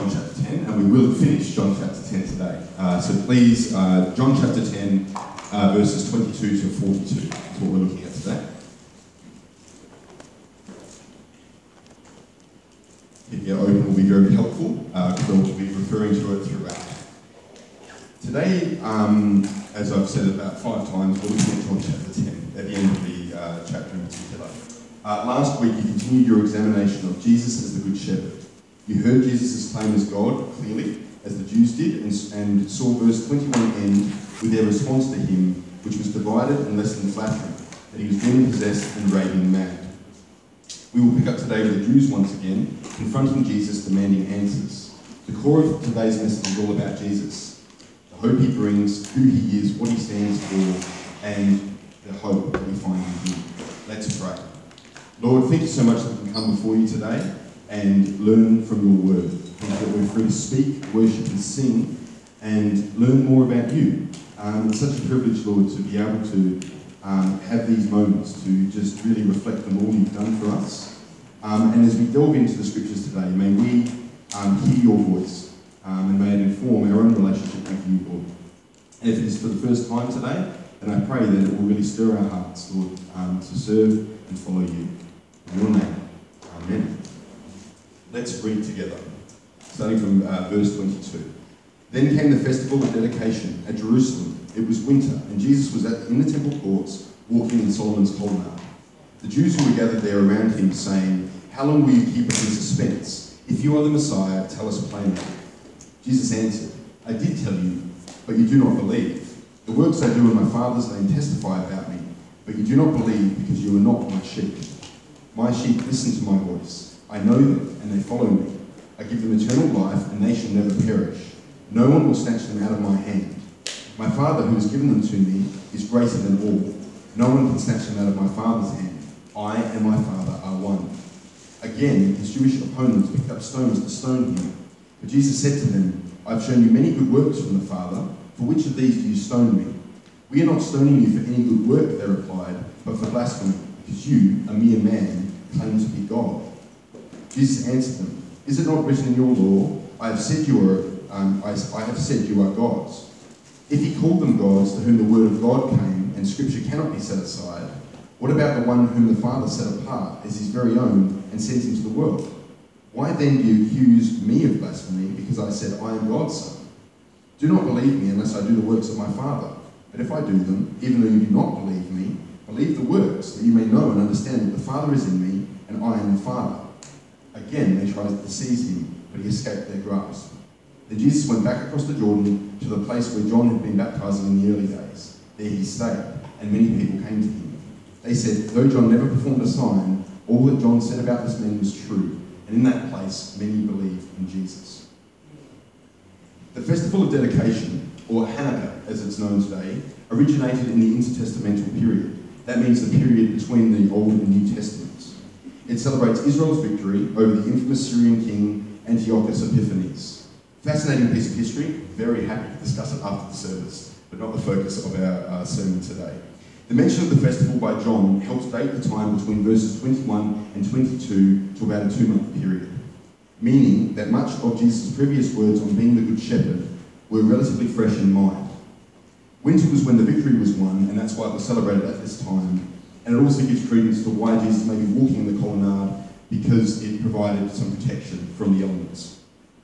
John chapter 10, and we will finish John chapter 10 today. So please, John chapter 10, verses 22 to 42 is what we're looking at today. Keeping it open will be very helpful, because we'll be referring to it throughout. Today, as I've said about 5 times, we're looking at John chapter 10, at the end of the chapter in particular. Last week, you continued your examination of Jesus as the Good Shepherd. You heard Jesus' claim as God, clearly, as the Jews did, and saw verse 21 end with their response to him, which was divided and less than flattering, that he was demon-possessed and raving mad. We will pick up today with the Jews once again, confronting Jesus, demanding answers. The core of today's message is all about Jesus, the hope he brings, who he is, what he stands for, and the hope that we find in him. Let's pray. Lord, thank you so much that we can come before you today and learn from your word. Thank you that we're free to speak, worship and sing and learn more about you. It's such a privilege, Lord, to be able to have these moments to just really reflect on all you've done for us. And as we delve into the scriptures today, may we hear your voice and may it inform our own relationship with you, Lord. And if it is for the first time today, then I pray that it will really stir our hearts, Lord, to serve and follow you. In your name, amen. Let's read together, starting from verse 22. Then came the festival of dedication at Jerusalem. It was winter, and Jesus was in the temple courts, walking in Solomon's colonnade. The Jews who were gathered there around him, saying, "How long will you keep us in suspense? If you are the Messiah, tell us plainly." Jesus answered, "I did tell you, but you do not believe. The works I do in my Father's name testify about me, but you do not believe because you are not my sheep. My sheep listen to my voice. I know them, and they follow me. I give them eternal life, and they shall never perish. No one will snatch them out of my hand. My Father, who has given them to me, is greater than all. No one can snatch them out of my Father's hand. I and my Father are one." Again, his Jewish opponents picked up stones to stone him. But Jesus said to them, "I have shown you many good works from the Father. For which of these do you stone me?" "We are not stoning you for any good work," they replied, "but for blasphemy, because you, a mere man, claim to be God." Jesus answered them, "Is it not written in your law, I have said you are gods?" If he called them gods to whom the word of God came, and scripture cannot be set aside, what about the one whom the Father set apart as his very own and sent into the world? Why then do you accuse me of blasphemy because I said I am God's son? Do not believe me unless I do the works of my Father. But if I do them, even though you do not believe me, believe the works, that you may know and understand that the Father is in me, and I am the Father. Again, they tried to seize him, but he escaped their grasp. Then Jesus went back across the Jordan to the place where John had been baptizing in the early days. There he stayed, and many people came to him. They said, "Though John never performed a sign, all that John said about this man was true." And in that place, many believed in Jesus. The Festival of Dedication, or Hanukkah as it's known today, originated in the intertestamental period. That means the period between the Old and New Testaments. It celebrates Israel's victory over the infamous Syrian king Antiochus Epiphanes. Fascinating piece of history, very happy to discuss it after the service, but not the focus of our sermon today. The mention of the festival by John helps date the time between verses 21 and 22 to about a 2-month period, meaning that much of Jesus' previous words on being the Good Shepherd were relatively fresh in mind. Winter was when the victory was won, and that's why it was celebrated at this time. And it also gives credence to why Jesus may be walking in the colonnade, because it provided some protection from the elements.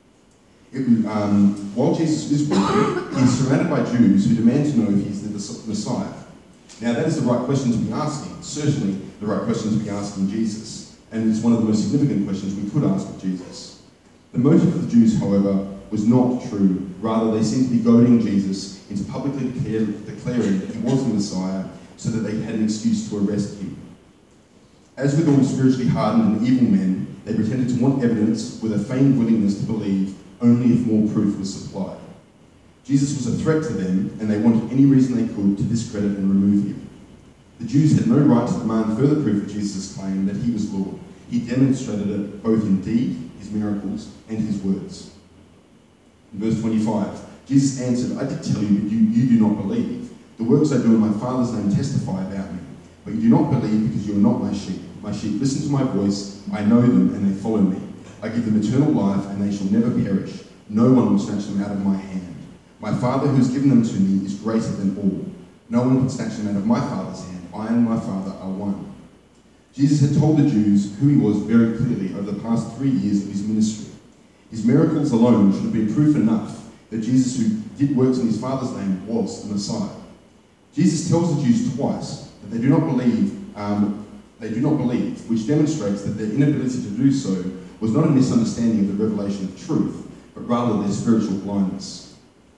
While Jesus is walking, he is surrounded by Jews who demand to know if he's the Messiah. Now that is the right question to be asking, certainly the right question to be asking Jesus, and it's one of the most significant questions we could ask of Jesus. The motive of the Jews, however, was not true. Rather, they seemed to be goading Jesus into publicly declaring that he was the Messiah so that they had an excuse to arrest him. As with all spiritually hardened and evil men, they pretended to want evidence with a feigned willingness to believe only if more proof was supplied. Jesus was a threat to them, and they wanted any reason they could to discredit and remove him. The Jews had no right to demand further proof of Jesus' claim that he was Lord. He demonstrated it both in deed, his miracles, and his words. In verse 25, Jesus answered, "I did tell you, but you do not believe. The works I do in my Father's name testify about me, but you do not believe because you are not my sheep. My sheep listen to my voice, I know them, and they follow me. I give them eternal life, and they shall never perish. No one will snatch them out of my hand. My Father who has given them to me is greater than all. No one can snatch them out of my Father's hand. I and my Father are one. Jesus had told the Jews who he was very clearly over the past 3 years of his ministry. His miracles alone should have been proof enough that Jesus, who did works in his Father's name, was the Messiah. Jesus tells the Jews twice that they do not believe, which demonstrates that their inability to do so was not a misunderstanding of the revelation of truth, but rather their spiritual blindness.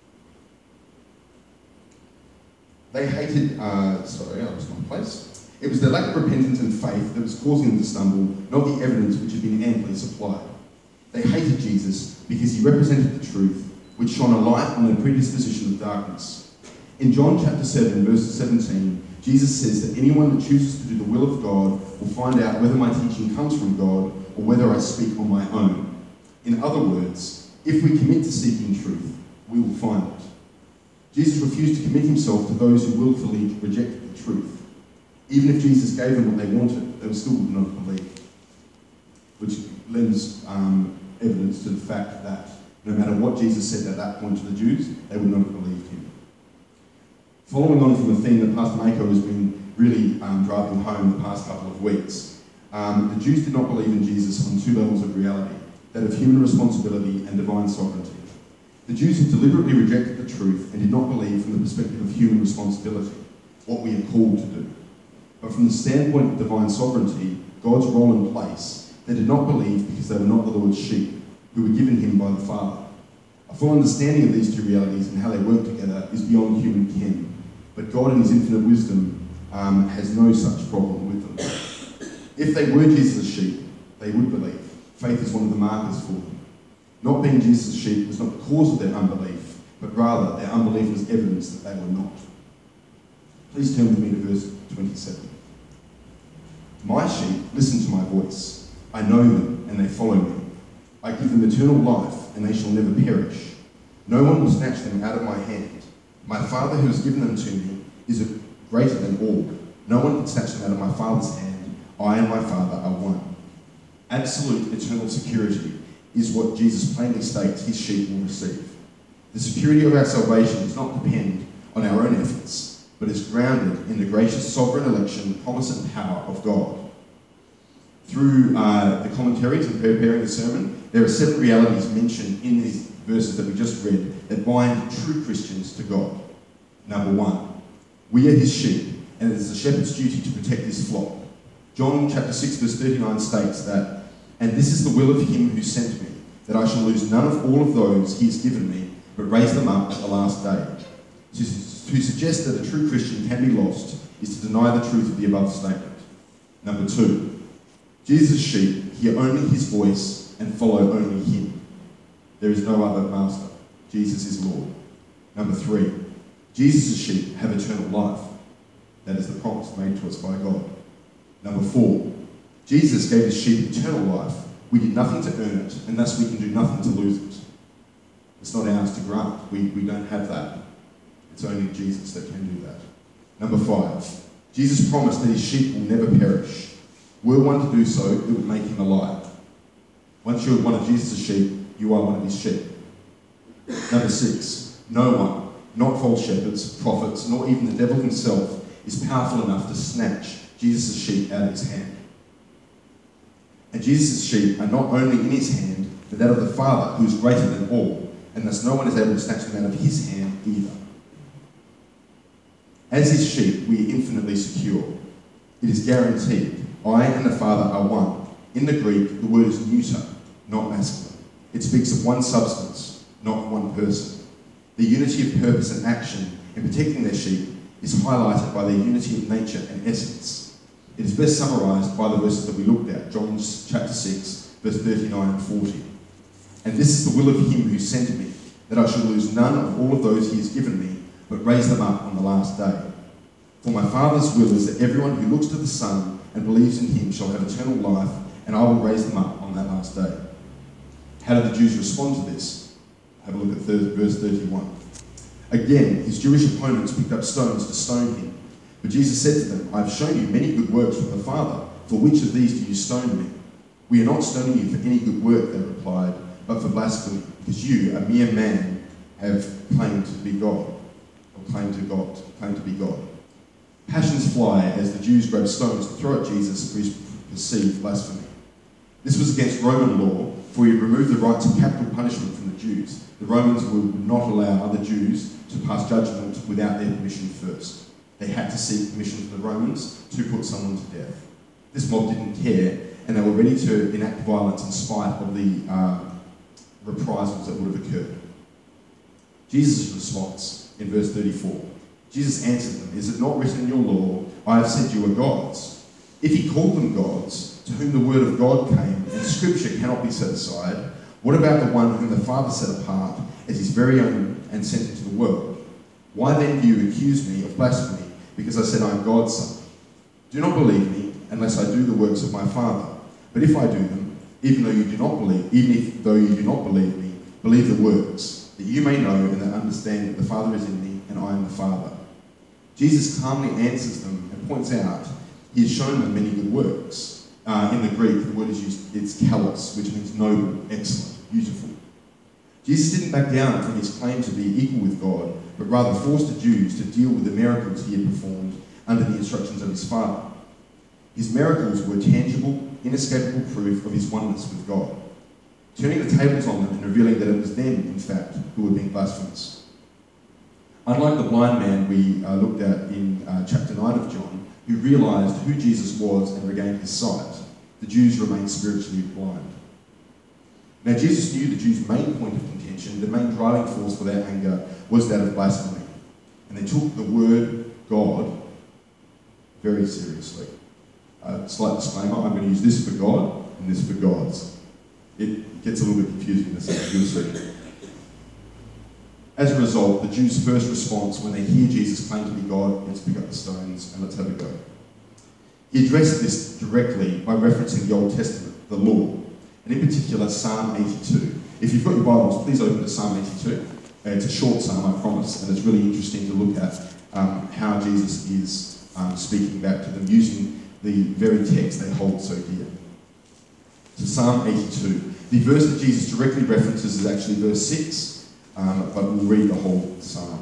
They hated, I lost my place. It was their lack of repentance and faith that was causing them to stumble, not the evidence which had been amply supplied. They hated Jesus because he represented the truth, which shone a light on their predisposition of darkness. In John chapter 7, verse 17, Jesus says that anyone that chooses to do the will of God will find out whether my teaching comes from God or whether I speak on my own. In other words, if we commit to seeking truth, we will find it. Jesus refused to commit himself to those who willfully rejected the truth. Even if Jesus gave them what they wanted, they still would not believe. Which lends evidence to the fact that no matter what Jesus said at that point to the Jews, they would not have believed him. Following on from a theme that Pastor Mako has been really driving home the past couple of weeks, the Jews did not believe in Jesus on two levels of reality, that of human responsibility and divine sovereignty. The Jews had deliberately rejected the truth and did not believe from the perspective of human responsibility, what we are called to do. But from the standpoint of divine sovereignty, God's role and place, they did not believe because they were not the Lord's sheep, who were given him by the Father. A full understanding of these two realities and how they work together is beyond human ken. But God in his infinite wisdom has no such problem with them. If they were Jesus' sheep, they would believe. Faith is one of the markers for them. Not being Jesus' sheep was not the cause of their unbelief, but rather their unbelief was evidence that they were not. Please turn with me to verse 27. My sheep listen to my voice. I know them, and they follow me. I give them eternal life, and they shall never perish. No one will snatch them out of my hand. My Father who has given them to me is greater than all. No one can snatch them out of my Father's hand. I and my Father are one. Absolute eternal security is what Jesus plainly states his sheep will receive. The security of our salvation does not depend on our own efforts, but is grounded in the gracious sovereign election, promise and power of God. Through the commentaries and preparing the sermon, there are 7 realities mentioned in these verses that we just read that bind true Christians to God. Number 1, we are his sheep, and it is the shepherd's duty to protect his flock. John chapter 6 verse 39 states that, and this is the will of him who sent me, that I shall lose none of all of those he has given me, but raise them up at the last day. To suggest that a true Christian can be lost is to deny the truth of the above statement. Number 2, Jesus' sheep hear only his voice and follow only him. There is no other master. Jesus is Lord. Number 3, Jesus' sheep have eternal life. That is the promise made to us by God. Number 4, Jesus gave his sheep eternal life. We did nothing to earn it, and thus we can do nothing to lose it. It's not ours to grant. We don't have that. It's only Jesus that can do that. Number 5, Jesus promised that his sheep will never perish. Were one to do so, it would make him alive. Once you're one of Jesus' sheep, you are one of his sheep. Number 6, no one, not false shepherds, prophets, nor even the devil himself, is powerful enough to snatch Jesus' sheep out of his hand. And Jesus' sheep are not only in his hand, but that of the Father, who is greater than all, and thus no one is able to snatch them out of his hand either. As his sheep, we are infinitely secure. It is guaranteed. I and the Father are one. In the Greek, the word is neuter, not masculine. It speaks of one substance, not one person. The unity of purpose and action in protecting their sheep is highlighted by their unity of nature and essence. It is best summarised by the verses that we looked at, John chapter 6, verse 39 and 40. And this is the will of him who sent me, that I shall lose none of all of those he has given me, but raise them up on the last day. For my Father's will is that everyone who looks to the Son and believes in him shall have eternal life, and I will raise them up on that last day. How did the Jews respond to this? Have a look at verse 31. Again, his Jewish opponents picked up stones to stone him. But Jesus said to them, I have shown you many good works from the Father. For which of these do you stone me? "We are not stoning you for any good work," they replied, "but for blasphemy, because you, a mere man, have claimed to be God." Claim to be God. Passions fly as the Jews grab stones to throw at Jesus for his perceived blasphemy. This was against Roman law, for he had removed the right to capital punishment from the Jews. The Romans would not allow other Jews to pass judgment without their permission first. They had to seek permission from the Romans to put someone to death. This mob didn't care, and they were ready to enact violence in spite of the reprisals that would have occurred. Jesus' response in verse 34. Jesus answered them, "Is it not written in your law, I have said you are gods?" If he called them gods, to whom the word of God came, and scripture cannot be set aside, what about the one whom the Father set apart as his very own and sent into the world? Why then do you accuse me of blasphemy, because I said I am God's son? Do not believe me, unless I do the works of my Father. But if I do them, even though you do not believe me, believe the works, that you may know and that understand that the Father is in me and I am the Father. Jesus calmly answers them and points out he has shown them many good works. In the Greek, the word is used, it's kalos, which means noble, excellent, beautiful. Jesus didn't back down from his claim to be equal with God, but rather forced the Jews to deal with the miracles he had performed under the instructions of his Father. His miracles were tangible, inescapable proof of his oneness with God, turning the tables on them and revealing that it was them, in fact, who were being blasphemous. Unlike the blind man we looked at in chapter 9 of John, who realised who Jesus was and regained his sight, the Jews remained spiritually blind. Now Jesus knew the Jews' main point of contention, the main driving force for their anger, was that of blasphemy. And they took the word God very seriously. Slight disclaimer, I'm going to use this for God and this for gods. It gets a little bit confusing in a second, you'll see. As a result, the Jews' first response when they hear Jesus claim to be God is to pick up the stones and let's have a go. He addressed this directly by referencing the Old Testament, the law, and in particular Psalm 82. If you've got your Bibles, please open to Psalm 82. It's a short psalm, I promise, and it's really interesting to look at how Jesus is speaking back to them using the very text they hold so dear. So Psalm 82. The verse that Jesus directly references is actually verse 6, but we'll read the whole psalm.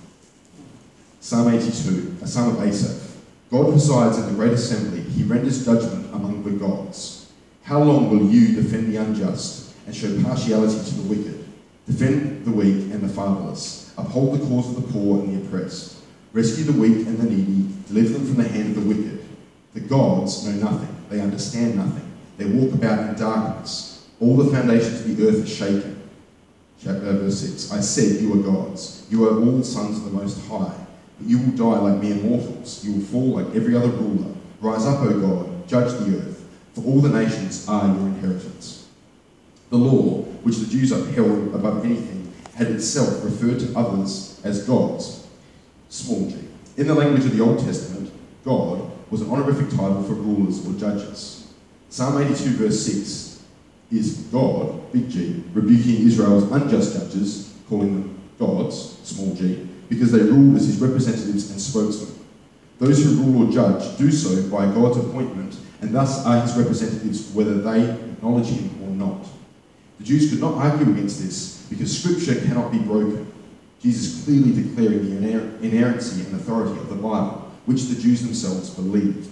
Psalm 82, a psalm of Asaph. God presides in the great assembly. He renders judgment among the gods. How long will you defend the unjust and show partiality to the wicked? Defend the weak and the fatherless. Uphold the cause of the poor and the oppressed. Rescue the weak and the needy. Deliver them from the hand of the wicked. The gods know nothing. They understand nothing. They walk about in darkness. All the foundations of the earth are shaken. Verse 6. I said, you are gods. You are all sons of the Most High. But you will die like mere mortals. You will fall like every other ruler. Rise up, O God. Judge the earth. For all the nations are your inheritance. The law, which the Jews upheld above anything, had itself referred to others as gods. Small g. In the language of the Old Testament, God was an honorific title for rulers or judges. Psalm 82 verse 6 is God, big G, rebuking Israel's unjust judges, calling them gods, small g, because they ruled as his representatives and spokesmen. Those who rule or judge do so by God's appointment, and thus are his representatives whether they acknowledge him or not. The Jews could not argue against this because Scripture cannot be broken. Jesus clearly declaring the inerrancy and authority of the Bible, which the Jews themselves believed.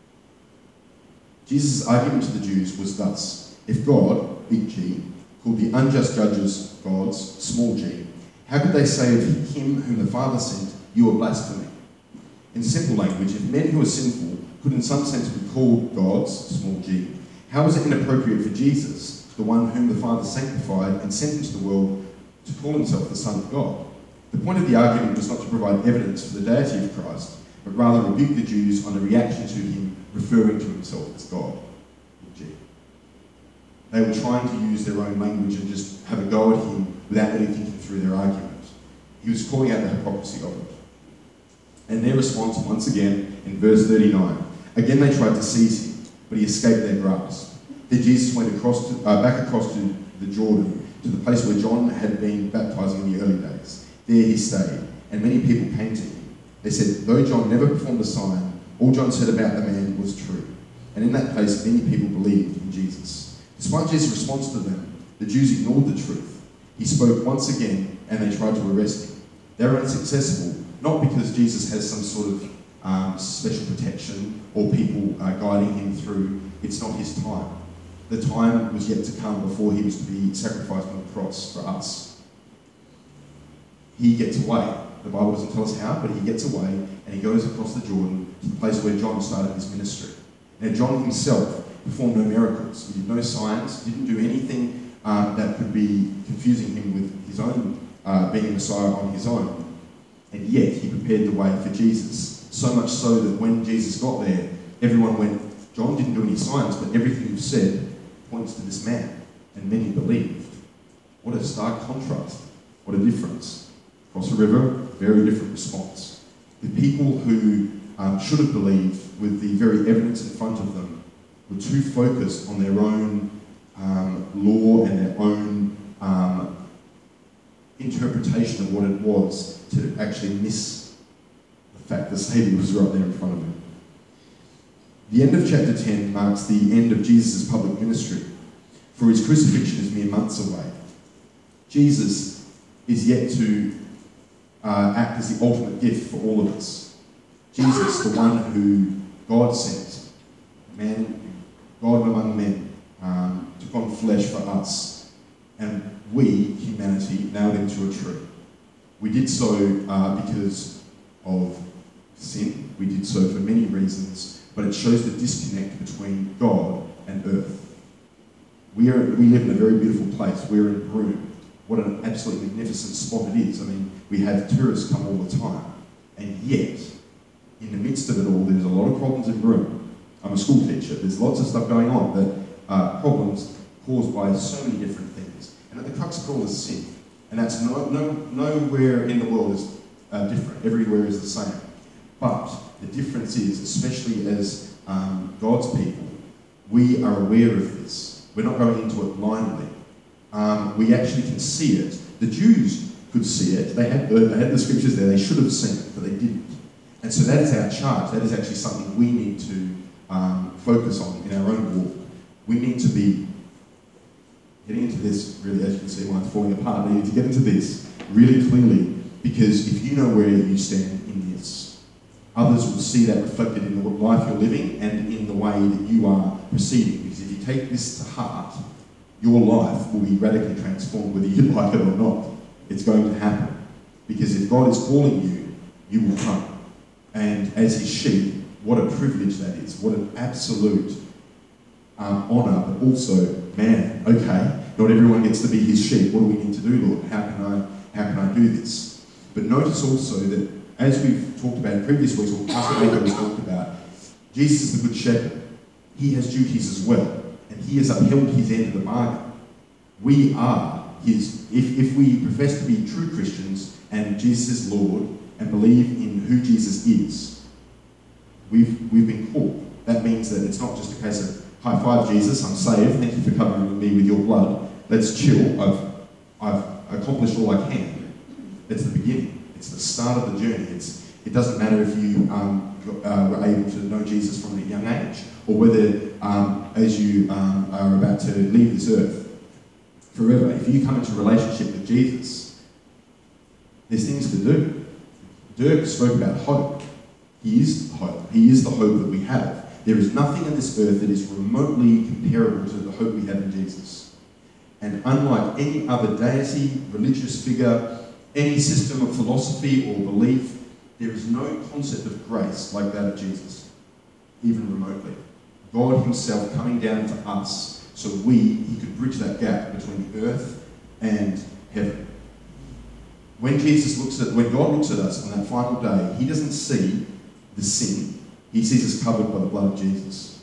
Jesus' argument to the Jews was thus: if God, big G, called the unjust judges gods, small g, how could they say of him whom the Father sent, you are blaspheming? In simple language, if men who are sinful could in some sense be called gods, small g, how is it inappropriate for Jesus, the one whom the Father sanctified and sent into the world, to call himself the Son of God? The point of the argument was not to provide evidence for the deity of Christ, but rather rebuke the Jews on a reaction to him referring to himself as God. They were trying to use their own language and just have a go at him without really thinking through their argument. He was calling out the hypocrisy of it. And their response, once again, in verse 39, again they tried to seize him, but he escaped their grasp. Then Jesus went back across to the Jordan, to the place where John had been baptizing in the early days. There he stayed, and many people came to him. They said, though John never performed a sign, all John said about the man was true. And in that place, many people believed in Jesus. Despite Jesus' response to them, the Jews ignored the truth. He spoke once again, and they tried to arrest him. They were unsuccessful, not because Jesus has some sort of special protection or people guiding him through. It's not his time. The time was yet to come before he was to be sacrificed on the cross for us. He gets away. The Bible doesn't tell us how, but he gets away and he goes across the Jordan to the place where John started his ministry. Now, John himself performed no miracles. He did no signs, didn't do anything that could be confusing him with his own being a Messiah on his own. And yet, he prepared the way for Jesus. So much so that when Jesus got there, everyone went, John didn't do any signs, but everything you've said points to this man. And many believed. What a stark contrast. What a difference. Across the river, very different response. The people who should have believed with the very evidence in front of them were too focused on their own law and their own interpretation of what it was to actually miss the fact that Saviour was right there in front of them. The end of chapter 10 marks the end of Jesus' public ministry, for his crucifixion is mere months away. Jesus is yet to act as the ultimate gift for all of us. Jesus, the one who God sent, God among men, took on flesh for us, and we, humanity, nailed him to a tree. We did so because of sin. We did so for many reasons, but it shows the disconnect between God and earth. We live in a very beautiful place. We're in Broome. What an absolutely magnificent spot it is. I mean, we have tourists come all the time, and yet, in the midst of it all, there's a lot of problems in Broome. I'm a school teacher. There's lots of stuff going on that are problems caused by so many different things. And at the crux of it all is sin. And that's nowhere in the world is different. Everywhere is the same. But the difference is, especially as God's people, we are aware of this. We're not going into it blindly. We actually can see it. The Jews could see it. They had the scriptures there. They should have seen it, but they didn't. And so that is our charge. That is actually something we need to focus on in our own walk. We need to be getting into this, really, as you can see, mine's falling apart. We need to get into this really clearly, because if you know where you stand in this, others will see that reflected in the life you're living and in the way that you are proceeding. Because if you take this to heart, your life will be radically transformed, whether you like it or not. It's going to happen. Because if God is calling you, you will come. And as his sheep, what a privilege that is. What an absolute honour, but also, man, okay, not everyone gets to be his sheep. What do we need to do, Lord? How can I do this? But notice also that, as we've talked about in previous weeks, or Pastor Baker has talked about, Jesus is the good shepherd. He has duties as well, and he has upheld his end of the bargain. We are his, if we profess to be true Christians and Jesus is Lord and believe in who Jesus is, we've been called. That means that it's not just a case of, high five Jesus, I'm saved, thank you for covering me with your blood, let's chill, I've accomplished all I can. It's the beginning. It's the start of the journey. It doesn't matter if you were able to know Jesus from a young age, or whether as you are about to leave this earth forever. If you come into a relationship with Jesus, there's things to do. Dirk spoke about hope. He is hope. He is the hope that we have. There is nothing on this earth that is remotely comparable to the hope we have in Jesus. And unlike any other deity, religious figure, any system of philosophy or belief, there is no concept of grace like that of Jesus, even remotely. God himself coming down to us so he could bridge that gap between the earth and heaven. When God looks at us on that final day, he doesn't see the sin. He sees us covered by the blood of Jesus.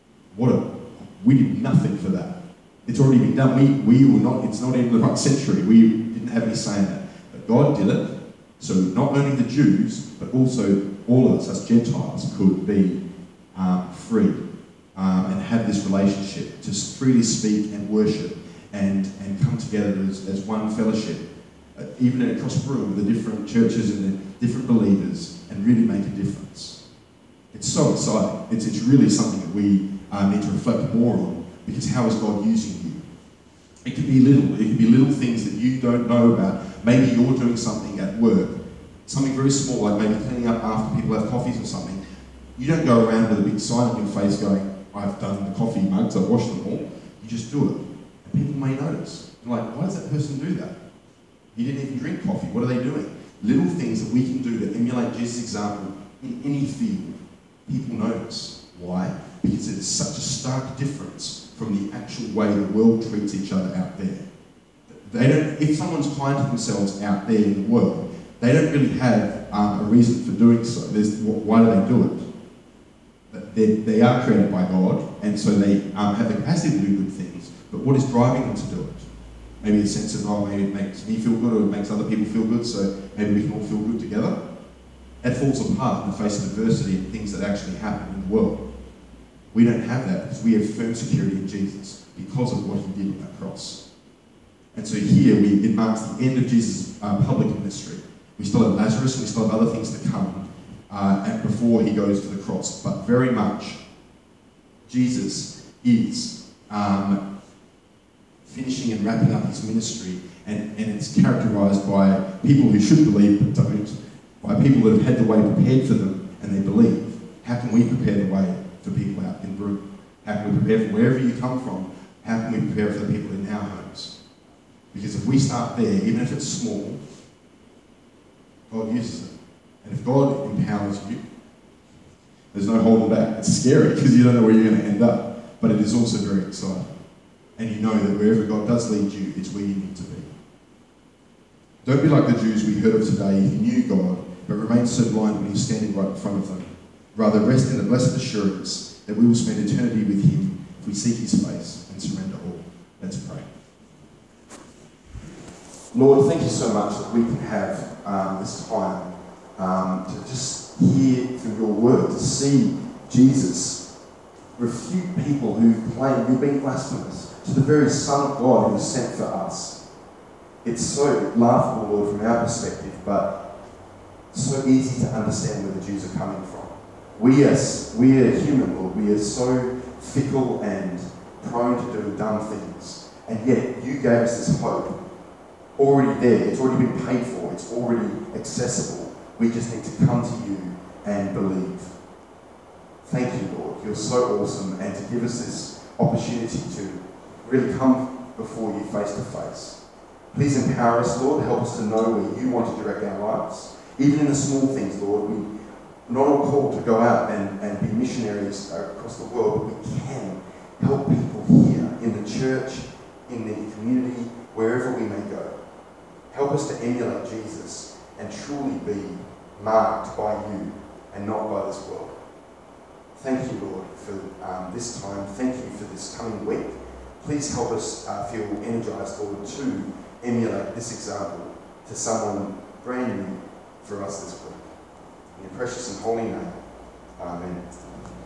We did nothing for that. It's already been done. We were not, it's not even the right century. We didn't have any say in that. But God did it. So not only the Jews, but also all of us Gentiles, could be free and have this relationship to freely speak and worship and come together as one fellowship, even across Broome with the different churches and the different believers, and really make a difference. It's so exciting. It's really something that we need to reflect more on Because how is God using you? It can be little things that you don't know about. Maybe you're doing something at work, something very small, like maybe cleaning up after people have coffees or something. You don't go around with a big sign on your face going, I've done the coffee mugs, I've washed them all. You just do it. And people may notice. You're like, why does that person do that? He didn't even drink coffee. What are they doing? Little things that we can do to emulate Jesus' example in any field. People notice. Why? Because it's such a stark difference from the actual way the world treats each other out there. If someone's kind to themselves out there in the world, they don't really have a reason for doing so. Why do they do it? They are created by God, and so they have the capacity to do good things. But what is driving them to do it? Maybe a sense of, maybe it makes me feel good, or it makes other people feel good, so maybe we can all feel good together. That falls apart in the face of adversity and things that actually happen in the world. We don't have that because we have firm security in Jesus because of what he did on that cross. And so here, it marks the end of Jesus' public ministry. We still have Lazarus, and we still have other things to come and before he goes to the cross. But very much, Jesus is finishing and wrapping up his ministry, and it's characterised by people who should believe but don't, by people that have had the way prepared for them and they believe. How can we prepare the way for people out in Broome? How can we prepare for wherever you come from? How can we prepare for the people in our homes? Because if we start there, even if it's small, God uses it. And if God empowers you, there's no holding back. It's scary because you don't know where you're going to end up, but it is also very exciting. And you know that wherever God does lead you, it's where you need to be. Don't be like the Jews we heard of today who knew God, but remained so blind when he was standing right in front of them. Rather, rest in the blessed assurance that we will spend eternity with him if we seek his face and surrender all. Let's pray. Lord, thank you so much that we can have this time to just hear through your word, to see Jesus refute people who claim you're being blasphemous to the very Son of God who was sent for us. It's so laughable, Lord, from our perspective, but so easy to understand where the Jews are coming from. We are human, Lord. We are so fickle and prone to doing dumb things. And yet, you gave us this hope. Already there. It's already been paid for. It's already accessible. We just need to come to you and believe. Thank you, Lord. You're so awesome. And to give us this opportunity to really come before you face to face. Please empower us, Lord. Help us to know where you want to direct our lives. Even in the small things, Lord. We're not all called to go out and be missionaries across the world, but we can help people here in the church, in the community, wherever we may go. Help us to emulate Jesus and truly be marked by you and not by this world. Thank you, Lord, for this time. Thank you for this coming week. Please help us feel energized, Lord, to emulate this example to someone brand new for us this week. In your precious and holy name, amen.